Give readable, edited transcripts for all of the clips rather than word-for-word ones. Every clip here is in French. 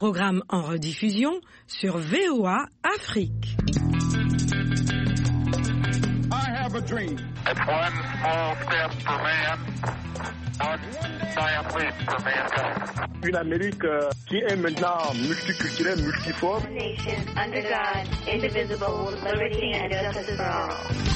Programme en rediffusion sur VOA Afrique. I have a dream. It's one small step for man, one giant leap for mankind. Une Amérique qui est maintenant multiculturelle, multiforme. Nation under God, indivisible, with liberty and justice for all.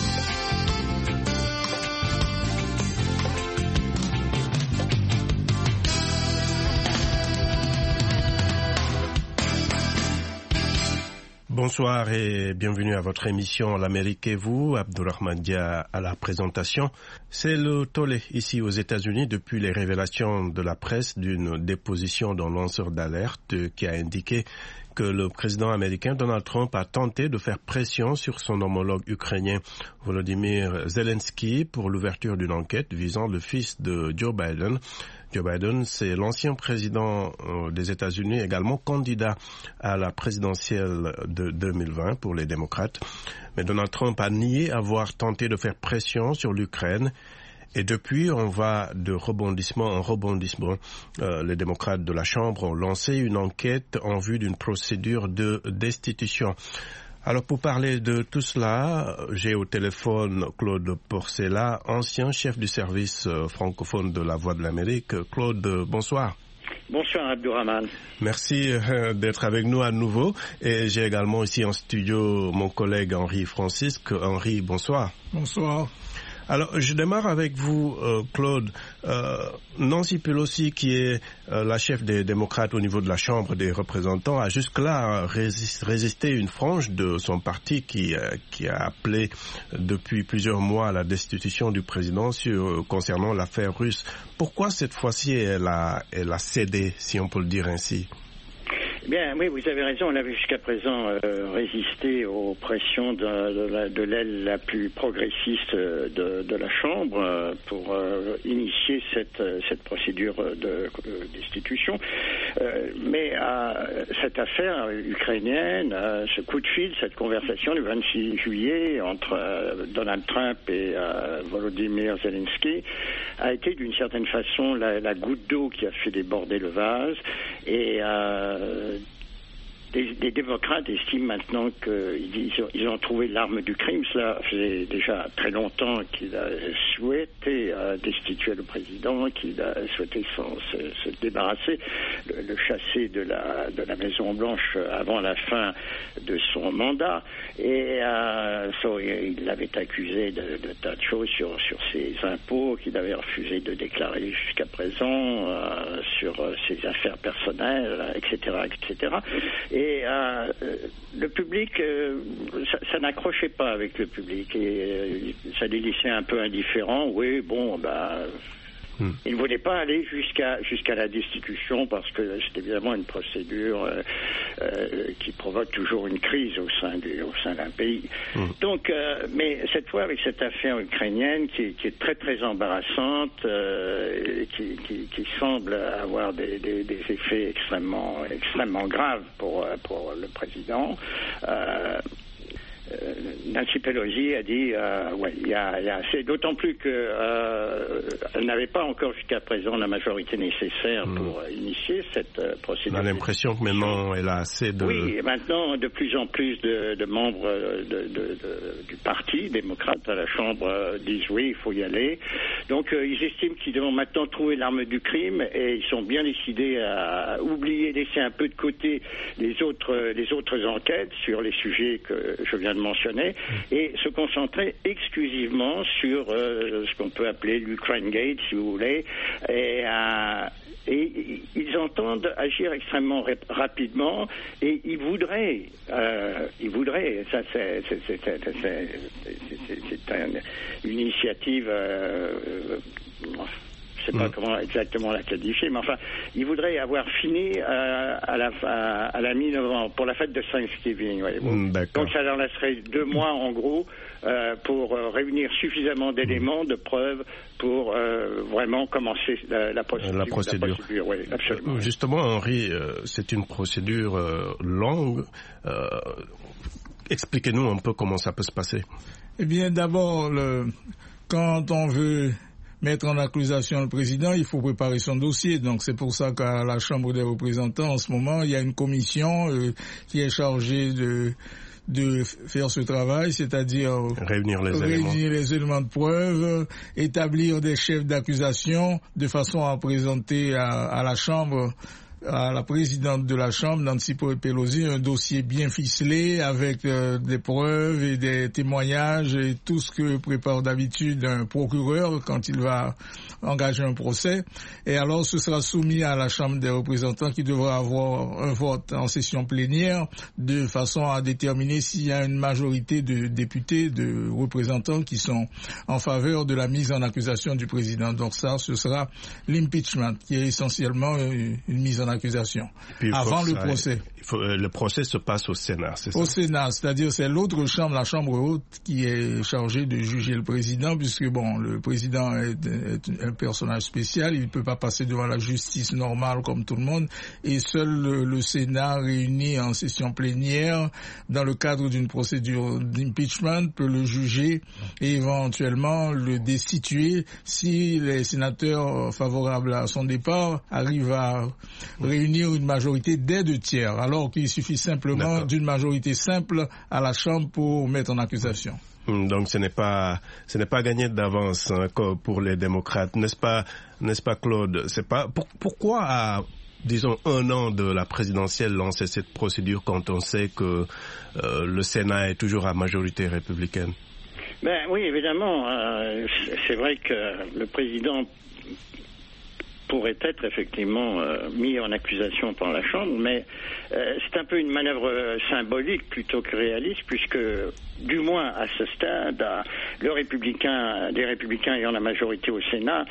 Bonsoir et bienvenue à votre émission L'Amérique et vous, Abdourahmane Dia à la présentation. C'est le tollé ici aux États-Unis depuis les révélations de la presse d'une déposition d'un lanceur d'alerte qui a indiqué que le président américain Donald Trump a tenté de faire pression sur son homologue ukrainien Volodymyr Zelensky pour l'ouverture d'une enquête visant le fils de Joe Biden. Joe Biden, c'est l'ancien président des États-Unis, également candidat à la présidentielle de 2020 pour les démocrates. Mais Donald Trump a nié avoir tenté de faire pression sur l'Ukraine. Et depuis, on va de rebondissement en rebondissement. Les démocrates de la Chambre ont lancé une enquête en vue d'une procédure de destitution. Alors pour parler de tout cela, j'ai au téléphone Claude Porcella, ancien chef du service francophone de la Voix de l'Amérique. Claude, bonsoir. Bonsoir Abdourahmane. Merci d'être avec nous à nouveau. Et j'ai également ici en studio mon collègue Henri Francisque. Henri, bonsoir. Bonsoir. Alors, je démarre avec vous, Claude. Nancy Pelosi, qui est la chef des démocrates au niveau de la Chambre des représentants, a jusque-là résisté une frange de son parti qui a appelé depuis plusieurs mois à la destitution du président concernant l'affaire russe. Pourquoi cette fois-ci elle a cédé, si on peut le dire ainsi? Bien, oui, vous avez raison. On avait jusqu'à présent résisté aux pressions de l'aile la plus progressiste de la Chambre pour initier cette procédure de destitution. Mais cette affaire ukrainienne, ce coup de fil, cette conversation du 26 juillet entre Donald Trump et Volodymyr Zelensky a été d'une certaine façon la goutte d'eau qui a fait déborder le vase. Et des démocrates estiment maintenant qu'ils ont trouvé l'arme du crime. Cela faisait déjà très longtemps qu'il a souhaité destituer le président, qu'il a souhaité se débarrasser, le chasser de la Maison-Blanche avant la fin de son mandat. Et il l'avait accusé de tas de choses sur ses impôts qu'il avait refusé de déclarer jusqu'à présent, sur ses affaires personnelles, etc., etc. Et le public, ça n'accrochait pas avec le public et ça les laissait un peu indifférents. Oui, bon, il ne voulait pas aller jusqu'à la destitution parce que c'est évidemment une procédure qui provoque toujours une crise au sein d'un pays. Donc, mais cette fois avec cette affaire ukrainienne qui est très très embarrassante, qui semble avoir des effets extrêmement graves pour le président. Nancy Pelosi a dit c'est d'autant plus que elle n'avait pas encore jusqu'à présent la majorité nécessaire pour initier cette procédure. On a l'impression que maintenant elle a assez de... Oui, et maintenant de plus en plus de membres du parti démocrate à la Chambre disent oui, il faut y aller. Donc ils estiment qu'ils vont maintenant trouver l'arme du crime et ils sont bien décidés à oublier, laisser un peu de côté les autres enquêtes sur les sujets que je viens de mentionner et se concentrer exclusivement sur ce qu'on peut appeler l'Ukraine Gate, si vous voulez, et ils entendent agir extrêmement rapidement et ils voudraient, ça c'est une initiative, je ne sais pas comment exactement la qualifier, mais enfin, ils voudraient avoir fini à la mi-novembre pour la fête de Thanksgiving. Donc ça leur laisserait 2 mois en gros pour réunir suffisamment d'éléments, de preuves pour vraiment commencer la procédure. Oui, absolument. Justement, Henri, c'est une procédure longue. Expliquez-nous un peu comment ça peut se passer. Eh bien, d'abord, quand on veut mettre en accusation le président, il faut préparer son dossier. Donc c'est pour ça qu'à la Chambre des représentants, en ce moment, il y a une commission qui est chargée de faire ce travail, c'est-à-dire réunir les éléments de preuve, établir des chefs d'accusation de façon à présenter à la Chambre, à la présidente de la Chambre, Nancy Pelosi, un dossier bien ficelé avec des preuves et des témoignages et tout ce que prépare d'habitude un procureur quand il va engager un procès. Et alors ce sera soumis à la Chambre des représentants qui devra avoir un vote en session plénière de façon à déterminer s'il y a une majorité de députés, de représentants qui sont en faveur de la mise en accusation du président. Donc ça, ce sera l'impeachment qui est essentiellement une mise en accusation. Avant le procès. Le procès se passe au Sénat, c'est ça? Au Sénat, c'est-à-dire c'est l'autre chambre, la chambre haute, qui est chargée de juger le président, puisque bon, le président est un personnage spécial, il ne peut pas passer devant la justice normale comme tout le monde, et seul le Sénat réuni en session plénière, dans le cadre d'une procédure d'impeachment, peut le juger et éventuellement le destituer si les sénateurs favorables à son départ arrivent à réunir une majorité des 2/3. Alors qu'il suffit simplement d'une majorité simple à la Chambre pour mettre en accusation. Donc ce n'est pas gagné d'avance pour les démocrates, n'est-ce pas Claude? C'est pas pourquoi à disons 1 an de la présidentielle lancer cette procédure quand on sait que le Sénat est toujours à majorité républicaine? Ben oui, évidemment, c'est vrai que le président pourrait être effectivement mis en accusation par la Chambre, mais c'est un peu une manœuvre symbolique plutôt que réaliste, puisque du moins à ce stade, des républicains ayant la majorité au Sénat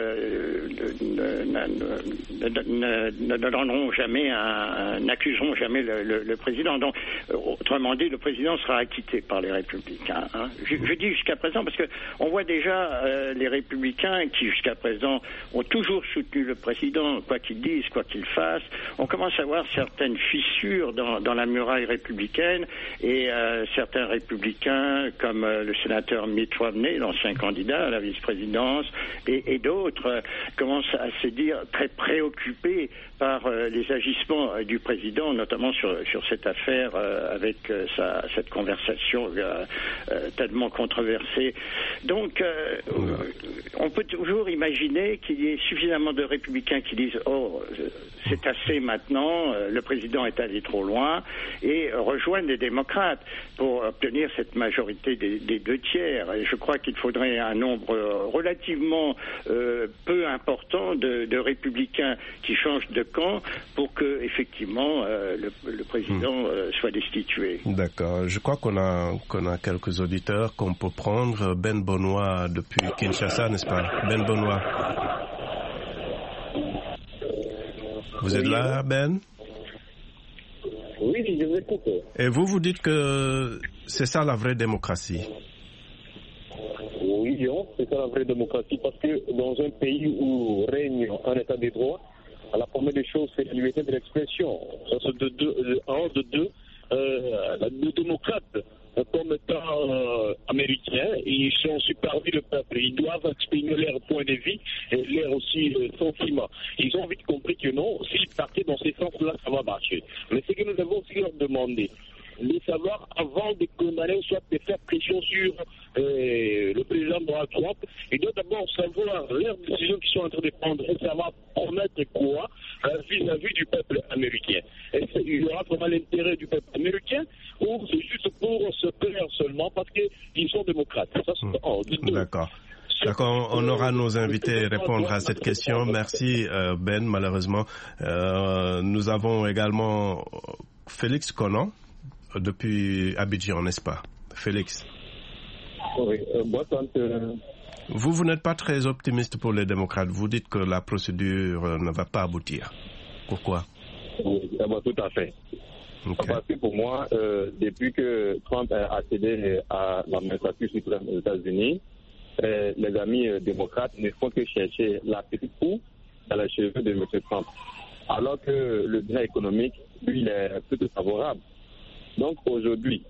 ne donneront jamais n'accuseront jamais le président. Donc, autrement dit, le président sera acquitté par les républicains. Hein. Je dis jusqu'à présent parce que on voit déjà les républicains qui jusqu'à présent ont toujours soutenu le président, quoi qu'il dise, quoi qu'il fasse. On commence à voir certaines fissures dans la muraille républicaine et certains républicains comme le sénateur Mitt Romney, l'ancien candidat à la vice-présidence, et d'autres commencent à se dire très préoccupés par les agissements du président, notamment sur cette affaire avec cette conversation tellement controversée. Donc, on peut toujours imaginer qu'il y ait suffisamment de républicains qui disent « Oh, c'est assez maintenant, le président est allé trop loin » et rejoignent les démocrates pour obtenir cette majorité des 2/3. Et je crois qu'il faudrait un nombre relativement peu important de républicains qui changent de camp pour que effectivement le président soit destitué. D'accord. Je crois qu'on a quelques auditeurs qu'on peut prendre. Ben Benoît depuis Kinshasa, n'est-ce pas? Ben Benoît. Vous êtes là, Ben? Oui, je vous écoute. Et vous dites que c'est ça la vraie démocratie? Oui, c'est ça la vraie démocratie, parce que dans un pays où règne un état de droit, la première des choses, c'est la liberté de l'expression. Ça, c'est de deux. Les démocrates, comme étant américains, ils sont supervis le peuple. Ils doivent exprimer leur point de vue et leur aussi sentiment. Ils ont vite compris que non, s'ils partaient dans ces sens-là, ça va marcher. Mais ce que nous avons aussi leur demandé, de savoir, avant de condamner, soit de faire pression sur le président Donald Trump, il doit d'abord savoir leurs décisions qu'ils sont en train de prendre et savoir promettre quoi vis-à-vis du peuple américain. Est-ce qu'il y aura vraiment l'intérêt du peuple américain ou c'est juste pour se plaire seulement parce qu'ils sont démocrates? Ça, c'est D'accord. D'accord, on aura nos invités répondre à cette question. Merci Ben, malheureusement. Nous avons également Félix Conan depuis Abidjan, n'est-ce pas? Félix. Oui, Vous n'êtes pas très optimiste pour les démocrates. Vous dites que la procédure ne va pas aboutir. Pourquoi? Oui, tout à fait. Okay. Parce que pour moi, depuis que Trump a accédé à l'administration suprême des États-Unis, les amis démocrates ne font que chercher la petite roue dans les cheveux de M. Trump. Alors que le bilan économique, lui, il est plutôt favorable. Donc aujourd'hui,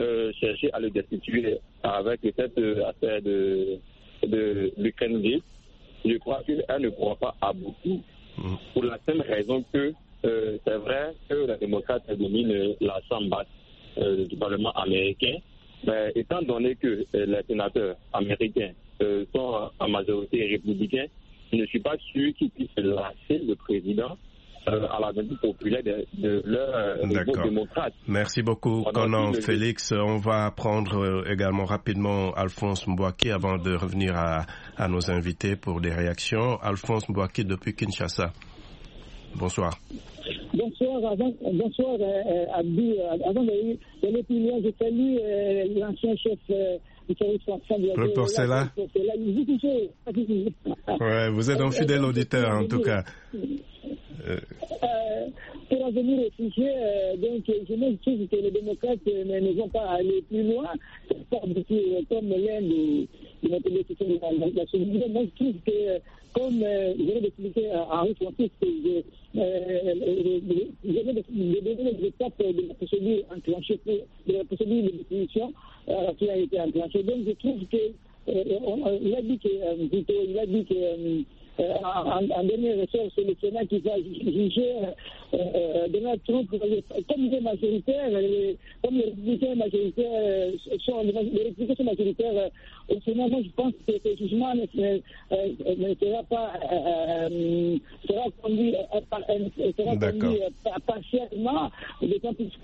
chercher à le destituer avec cette affaire de l'Ukraine, je crois qu'elle ne pourra pas aboutir pour la simple raison que c'est vrai que les démocrates dominent la chambre basse du Parlement américain, mais étant donné que les sénateurs américains sont en majorité républicains, je ne suis pas sûr qu'ils puissent lâcher le président à la demande populaire de leur vote démocrate. Merci beaucoup, Conan Félix. On va prendre également rapidement Alphonse Mbouaki avant de revenir à nos invités pour des réactions. Alphonse Mbouaki depuis Kinshasa. Bonsoir. Bonsoir, Abdou. Avant d'aller plus loin, je salue l'ancien chef du service français de la Porcela. Ouais, vous êtes un fidèle auditeur en tout cas. Pour revenir au sujet, donc je me trouve que les démocrates ne vont pas aller plus loin, comme l'un de notre décision de la souveraineté. Moi, je trouve que, comme je viens d'expliquer à Henri Francis, je viens de donner les étapes de la procédure enclenchée, de la procédure de définition qui a été enclenchée. Donc, je trouve que il a dit que en dernier ressort, c'est le Sénat qui va juger Donald Trump. Comme il est majoritaire, comme les républicains majoritaires sont majoritaires au Sénat, moi je pense que ce jugement ne sera conduit partiellement, d'autant plus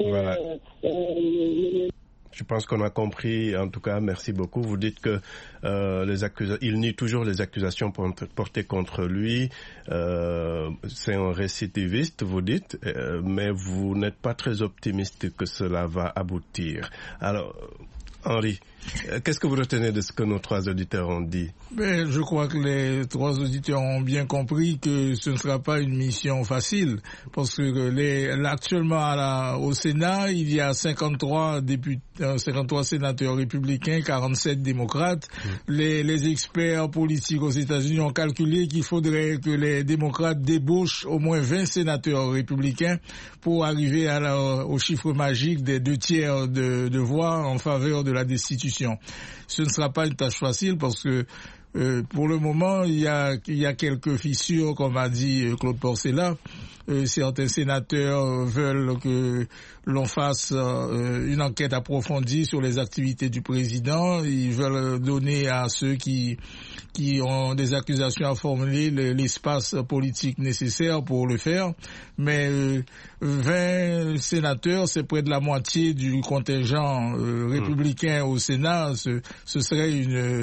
que je pense qu'on a compris, en tout cas, merci beaucoup. Vous dites que il nie toujours les accusations portées contre lui. C'est un récidiviste, vous dites, mais vous n'êtes pas très optimiste que cela va aboutir. Alors, Henri, qu'est-ce que vous retenez de ce que nos trois auditeurs ont dit? Je crois que les trois auditeurs ont bien compris que ce ne sera pas une mission facile, parce que actuellement au Sénat, il y a 53 sénateurs républicains, 47 démocrates. Les experts politiques aux États-Unis ont calculé qu'il faudrait que les démocrates débauchent au moins 20 sénateurs républicains pour arriver au chiffre magique des 2/3 de voix en faveur de la destitution. Ce ne sera pas une tâche facile parce que pour le moment, il y a quelques fissures, comme a dit Claude Porcela. Certains sénateurs veulent que l'on fasse une enquête approfondie sur les activités du président. Ils veulent donner à ceux qui ont des accusations à formuler l'espace politique nécessaire pour le faire. Mais 20 sénateurs, c'est près de la moitié du contingent républicain au Sénat. Ce serait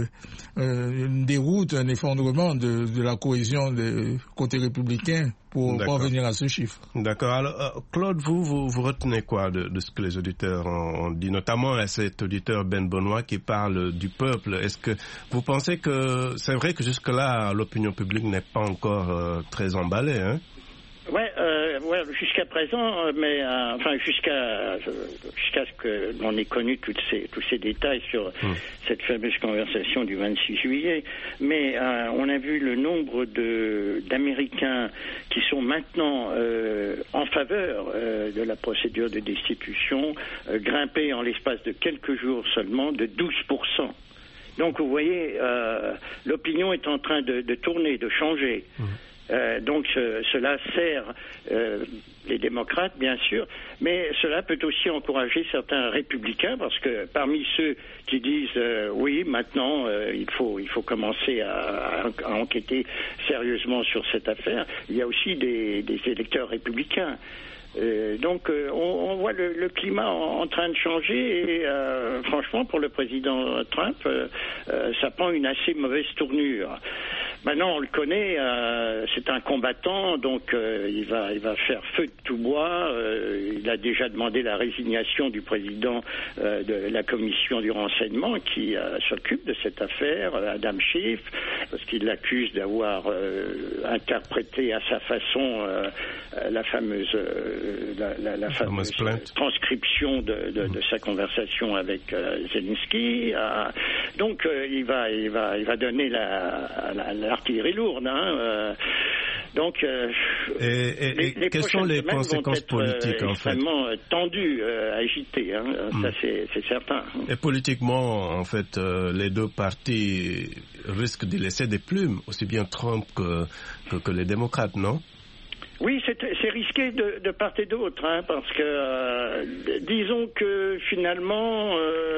une déroute, un effondrement de la cohésion des côtés républicains pour parvenir à ce chiffre. D'accord. Alors, Claude, vous retenez quoi de ce que les auditeurs ont dit, notamment à cet auditeur Ben Benoît qui parle du peuple? Est-ce que vous pensez que c'est vrai que jusque-là, l'opinion publique n'est pas encore très emballée, hein? Ouais, jusqu'à présent, mais jusqu'à ce que l'on ait connu tous ces détails sur cette fameuse conversation du 26 juillet. Mais on a vu le nombre d'Américains qui sont maintenant en faveur de la procédure de destitution grimper en l'espace de quelques jours seulement de 12%. Donc vous voyez, l'opinion est en train de tourner, de changer. Donc cela sert les démocrates, bien sûr, mais cela peut aussi encourager certains républicains, parce que parmi ceux qui disent oui, maintenant il faut commencer à enquêter sérieusement sur cette affaire, il y a aussi des électeurs républicains. Donc on voit le climat en train de changer et franchement pour le président Trump ça prend une assez mauvaise tournure. Maintenant on le connaît, c'est un combattant, donc il va faire feu de tout bois. Il a déjà demandé la résignation du président de la commission du renseignement qui s'occupe de cette affaire, Adam Schiff, parce qu'il l'accuse d'avoir interprété à sa façon la fameuse transcription de sa conversation avec Zelensky. Donc il va donner l'artillerie lourde. Donc, et quelles sont les conséquences politiques, en fait, extrêmement tendues, agitées, hein, ça c'est certain. Et politiquement, en fait, les deux partis risquent de laisser des plumes, aussi bien Trump que les démocrates, non? Oui, c'est risqué de part et d'autre, hein, parce que disons que finalement,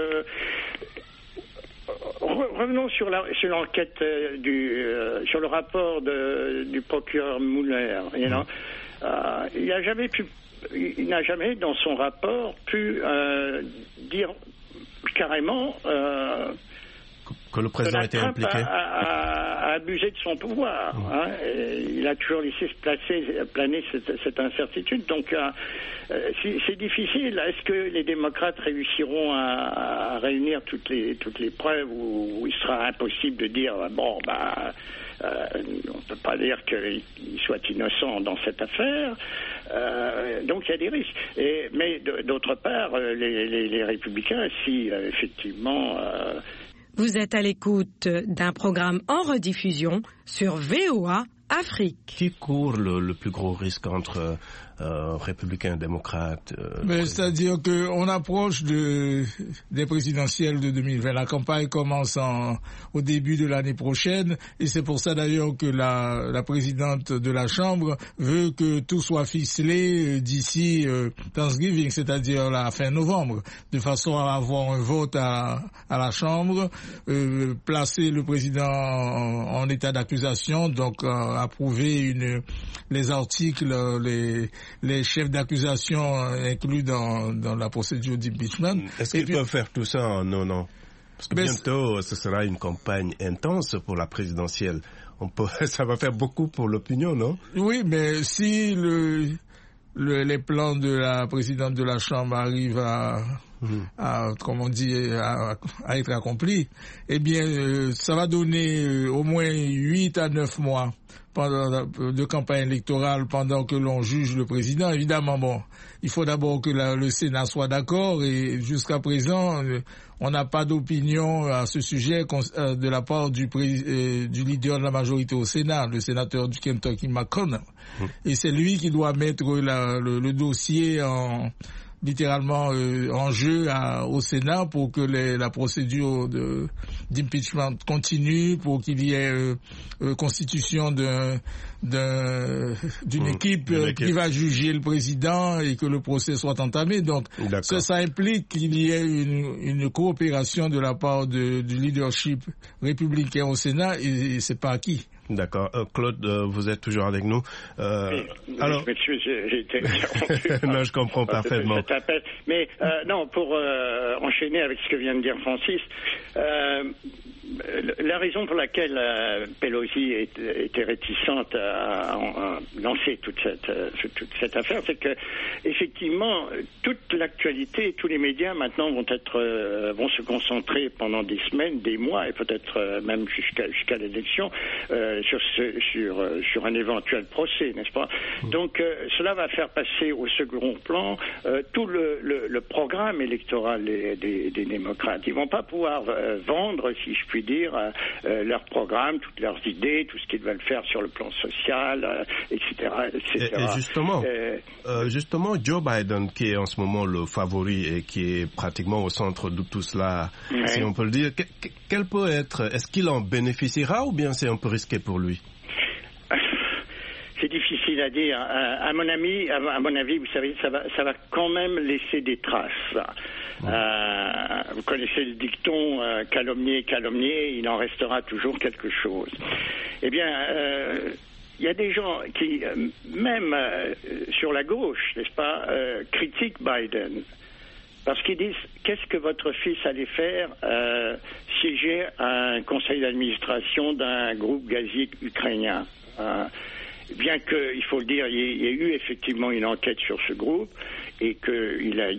revenons sur l'enquête sur le rapport du procureur Mueller. Il n'a jamais dans son rapport pu dire carrément que le président était impliqué, a abusé de son pouvoir. Hein, il a toujours laissé planer cette incertitude. Donc, c'est difficile. Est-ce que les démocrates réussiront à réunir toutes les preuves où il sera impossible de dire on ne peut pas dire qu'il soit innocent dans cette affaire. Donc il y a des risques. Mais d'autre part, les républicains, si effectivement... Vous êtes à l'écoute d'un programme en rediffusion sur VOA Afrique. Qui court le plus gros risque entre républicains et démocrates? C'est-à-dire qu'on approche des présidentielles de 2020. La campagne commence au début de l'année prochaine et c'est pour ça d'ailleurs que la présidente de la Chambre veut que tout soit ficelé d'ici Thanksgiving, c'est-à-dire la fin novembre, de façon à avoir un vote à la Chambre, placer le président en état d'accusation, donc approuver les articles, les chefs d'accusation inclus dans la procédure d'impeachment. Est-ce qu'ils peuvent faire tout ça en un an? Parce que bientôt, ce sera une campagne intense pour la présidentielle. Ça va faire beaucoup pour l'opinion, non? Oui, mais si les plans de la présidente de la Chambre arrivent à être accomplis, eh bien, ça va donner au moins 8 à 9 mois de campagne électorale pendant que l'on juge le président. Évidemment, il faut d'abord que le Sénat soit d'accord et jusqu'à présent, on n'a pas d'opinion à ce sujet de la part du leader de la majorité au Sénat, le sénateur du Kentucky McConnell. Et c'est lui qui doit mettre le dossier littéralement en jeu au Sénat pour que la procédure d'impeachment continue, pour qu'il y ait constitution d'une équipe qui va juger le président et que le procès soit entamé. Donc ça implique qu'il y ait une coopération de la part du leadership républicain au Sénat et c'est pas acquis. D'accord. Claude, vous êtes toujours avec nous. Alors, je m'excuse, j'ai été interrompu. Non, je comprends parfaitement. Mais non, pour enchaîner avec ce que vient de dire Francis, la raison pour laquelle Pelosi était réticente à lancer toute cette affaire, c'est que effectivement toute l'actualité, tous les médias maintenant vont se concentrer pendant des semaines, des mois et peut-être même jusqu'à l'élection sur un éventuel procès, n'est-ce pas? Donc cela va faire passer au second plan tout le programme électoral des démocrates. Ils vont pas pouvoir vendre, si je puis dire, leur programme, toutes leurs idées, tout ce qu'ils veulent faire sur le plan social, etc. etc. Et justement, Joe Biden, qui est en ce moment le favori et qui est pratiquement au centre de tout cela, si on peut le dire, quel peut être, est-ce qu'il en bénéficiera ou bien c'est un peu risqué pour lui? C'est difficile à dire. À mon avis, vous savez, ça va quand même laisser des traces. Vous connaissez le dicton calomnier, il en restera toujours quelque chose. Eh bien, il y a des gens qui, même sur la gauche, n'est-ce pas, critiquent Biden. Parce qu'ils disent, qu'est-ce que votre fils allait faire siéger à un conseil d'administration d'un groupe gazier ukrainien? Bien qu'il faut le dire, il y a eu effectivement une enquête sur ce groupe et qu'il a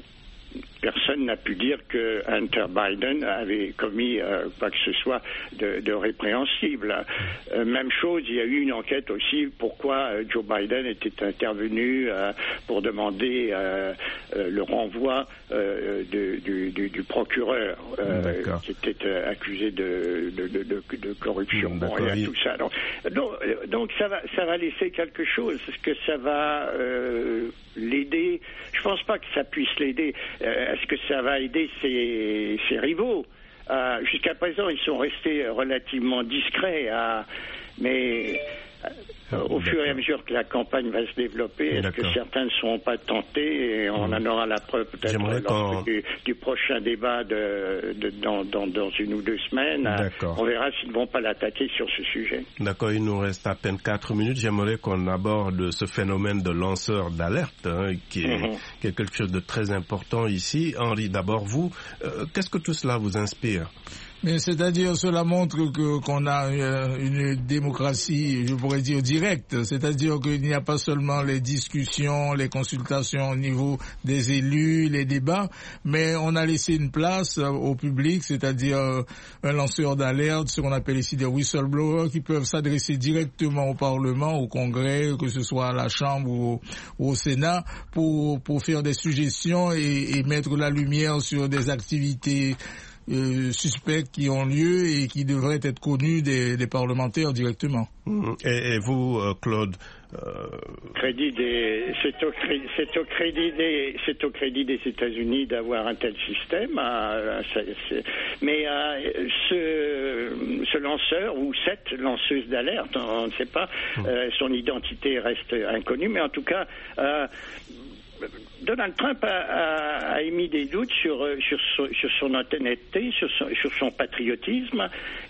personne n'a pu dire que Hunter Biden avait commis quoi que ce soit de répréhensible. Même chose, il y a eu une enquête aussi pourquoi Joe Biden était intervenu pour demander le renvoi du procureur qui était accusé de corruption. Bon, il y a tout ça. Donc ça va laisser quelque chose. Est-ce que ça va l'aider? Je pense pas que ça puisse l'aider. Est-ce que ça va aider ses rivaux? Jusqu'à présent, ils sont restés relativement discrets, mais au fur et à mesure que la campagne va se développer, est-ce que certains ne seront pas tentés, et on en aura la preuve peut-être lors du prochain débat dans 1 ou 2 semaines. On verra s'ils ne vont pas l'attaquer sur ce sujet. D'accord, il nous reste à peine 4 minutes. J'aimerais qu'on aborde ce phénomène de lanceur d'alerte, qui est quelque chose de très important ici. Henri, d'abord vous, qu'est-ce que tout cela vous inspire? Mais c'est-à-dire, cela montre qu'on a une démocratie, je pourrais dire, directe. C'est-à-dire qu'il n'y a pas seulement les discussions, les consultations au niveau des élus, les débats, mais on a laissé une place au public, c'est-à-dire un lanceur d'alerte, ce qu'on appelle ici des whistleblowers, qui peuvent s'adresser directement au Parlement, au Congrès, que ce soit à la Chambre ou au Sénat, pour faire des suggestions et mettre la lumière sur des activités suspects qui ont lieu et qui devraient être connus des parlementaires directement. Et vous, Claude, c'est au crédit des États-Unis d'avoir un tel système. Mais ce lanceur ou cette lanceuse d'alerte, on ne sait pas, son identité reste inconnue, mais en tout cas, Donald Trump a émis des doutes sur son honnêteté, sur son patriotisme.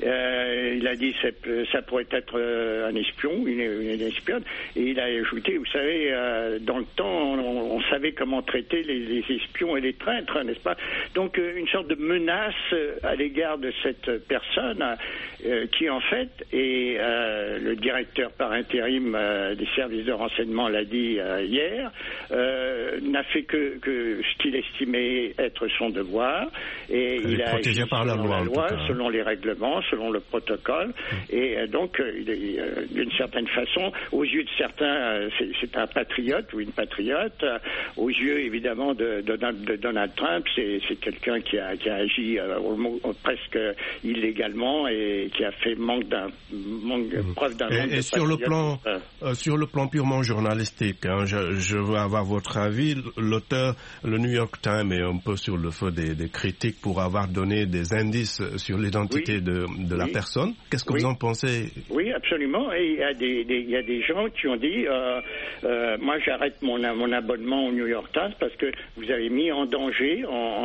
Il a dit que ça pourrait être un espion, une espionne. Et il a ajouté, vous savez, dans le temps, on savait comment traiter les espions et les traîtres, n'est-ce pas? Donc, une sorte de menace à l'égard de cette personne qui, en fait, est le directeur par intérim des services de renseignement l'a dit hier, n'a fait que ce qu'il estimait être son devoir, et il a agi par la loi, selon les règlements, selon le protocole, et donc d'une certaine façon, aux yeux de certains, c'est un patriote ou une patriote. Aux yeux évidemment de Donald Trump, c'est quelqu'un qui a agi presque illégalement et qui a fait preuve d'un manque de et sur le plan purement journalistique, je veux avoir votre avis. L'auteur, le New York Times, est un peu sur le feu des critiques pour avoir donné des indices sur l'identité de la personne. Qu'est-ce que vous en pensez? Oui, absolument. Et il y a des gens qui ont dit moi j'arrête mon abonnement au New York Times parce que vous avez mis en danger,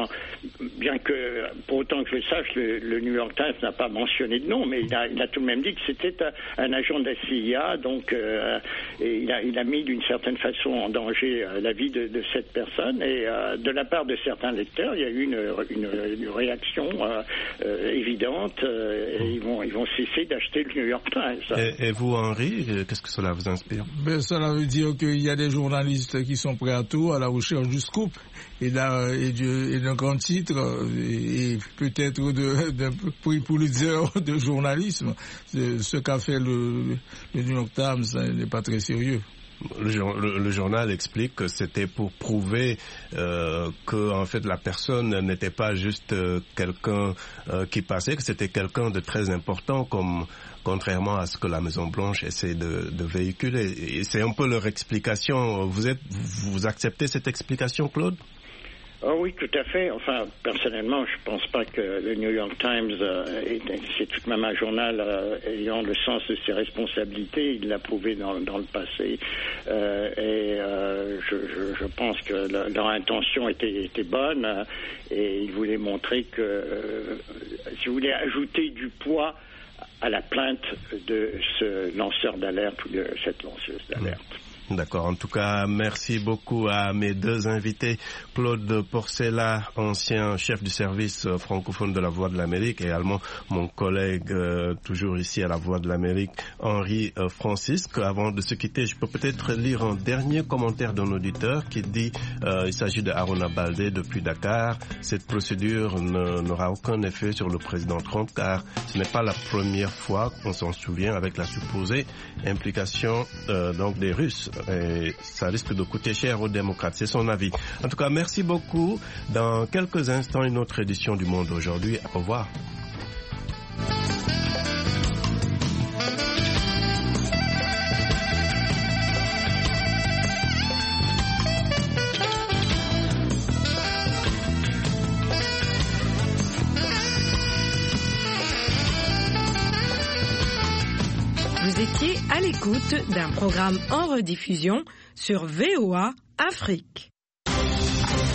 bien que pour autant que je le sache, le New York Times n'a pas mentionné de nom, mais il a tout de même dit que c'était un agent de la CIA, donc et il a mis d'une certaine façon en danger la vie de cette personne, et de la part de certains lecteurs, il y a eu une réaction évidente, et ils vont cesser d'acheter le New York Times. Et vous, Henri, qu'est-ce que cela vous inspire? Cela veut dire qu'il y a des journalistes qui sont prêts à tout, à la recherche du scoop et d'un grand titre, et peut-être d'un prix Pulitzer de journalisme. Ce qu'a fait le New York Times n'est pas très sérieux. Le journal explique que c'était pour prouver que en fait la personne n'était pas juste quelqu'un qui passait, que c'était quelqu'un de très important, contrairement à ce que la Maison-Blanche essaie de véhiculer. Et c'est un peu leur explication. Vous acceptez cette explication, Claude? Oh oui, tout à fait. Enfin, personnellement, je pense pas que le New York Times, c'est tout de même un journal ayant le sens de ses responsabilités. Il l'a prouvé dans le passé. Je pense que leur intention était bonne, et ils voulaient montrer que, si vous voulez, ajouter du poids à la plainte de ce lanceur d'alerte ou de cette lanceuse d'alerte. D'accord. En tout cas, merci beaucoup à mes deux invités, Claude Porcella, ancien chef du service francophone de la Voix de l'Amérique, et également mon collègue toujours ici à la Voix de l'Amérique, Henri Francisque. Avant de se quitter, je peux peut-être lire un dernier commentaire d'un auditeur qui dit il s'agit de Haruna Baldé depuis Dakar. Cette procédure n'aura aucun effet sur le président Trump car ce n'est pas la première fois qu'on s'en souvient avec la supposée implication donc des Russes. Et ça risque de coûter cher aux démocrates, c'est son avis. En tout cas, merci beaucoup. Dans quelques instants, une autre édition du Monde aujourd'hui. Au revoir. Vous étiez à l'écoute d'un programme en rediffusion sur VOA Afrique.